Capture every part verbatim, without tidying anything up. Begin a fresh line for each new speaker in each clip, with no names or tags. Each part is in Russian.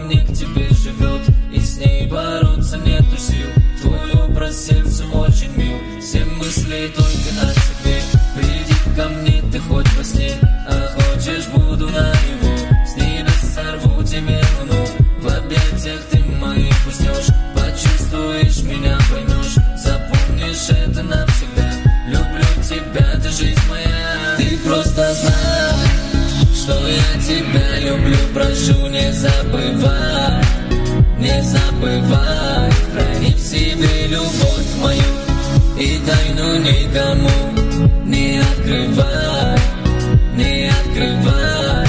не к тебе живет, и с ней бороться нету сил. Твой образ сердцем очень мил, все мысли только о тебе. Приди ко мне, ты хоть во сне, а хочешь буду наяву. С небес сорву тебе луну, в объятиях ты моих уснешь. Почувствуешь меня, поймешь, запомнишь это навсегда. Люблю тебя, ты жизнь моя. Ты просто знай, что я тебя люблю, прошу, не забывай, не забывай. Храни в себе любовь мою и тайну никому не открывай, не открывай.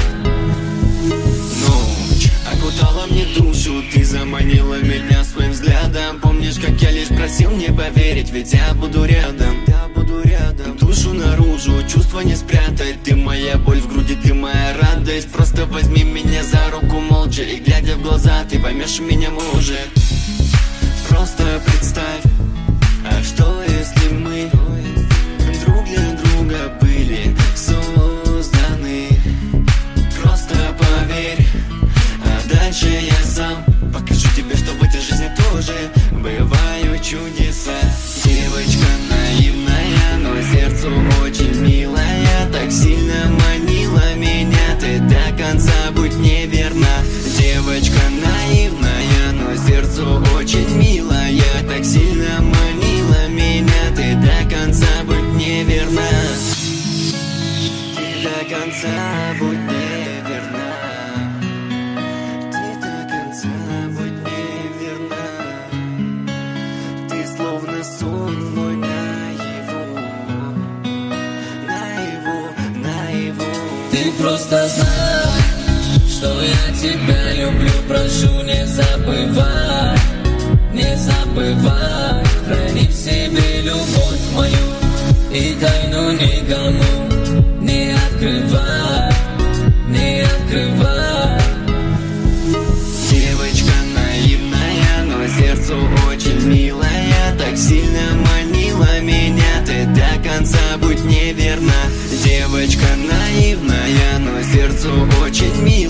Ночь окутала мне душу, ты заманила меня своим взглядом. Помнишь, как я лишь просил не поверить, ведь я буду рядом, я буду рядом. Душу наружу, чувства не спрятать. Ты моя боль в груди, ты моя радость. Просто возьми меня за руку молча, и глядя в глаза, ты поймешь, меня может. Просто представь, а что если мы друг для друга были созданы? Просто поверь, а дальше я сам покажу тебе, что в этой жизни тоже бывают чудеса. Девочка наивная, но сердцу очень милая, так сильно манила меня, ты до конца будь не верна. Девочка наивная, но сердцу очень милая, так сильно манила меня, ты до конца будь не верна. Ты до конца будь не верна. Ты до конца будь не верна. Ты словно сон мой наяву, наяву, наяву.
Ты просто знай, что я тебя люблю, прошу, не забывай, не забывай. Храни в себе любовь мою и тайну никому не открывай, не открывай.
Девочка наивная, но сердцу очень милая, так сильно манила меня, ты до конца будь не верна. Девочка наивная, но сердцу очень милая.